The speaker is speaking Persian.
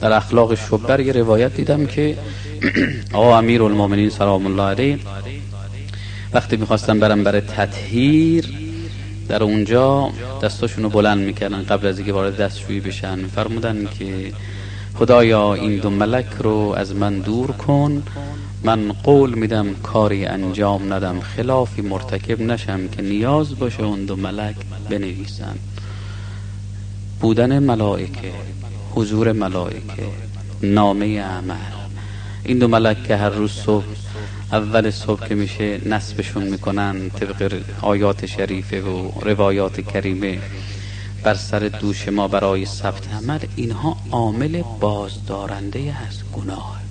در اخلاق شبر یه روایت دیدم که آقا امیرالمومنین سلام الله علیه وقتی میخواستن برن برای تطهیر در اونجا دستاشونو بلند میکردن قبل از اینکه وارد دستشویی بشن، فرمودن که خدایا این دو ملک رو از من دور کن، من قول میدم کاری انجام ندم خلافی مرتکب نشم که نیاز باشه اون دو ملک بنویسن. بودن ملائکه، حضور ملائکه، نامه عمل، این دو ملک که هر روز صبح اول صبح که میشه نصبشون میکنن طبق آیات شریفه و روایات کریمه بر سر دوش ما برای ثبت عمل، اینها عامل بازدارنده از گناه.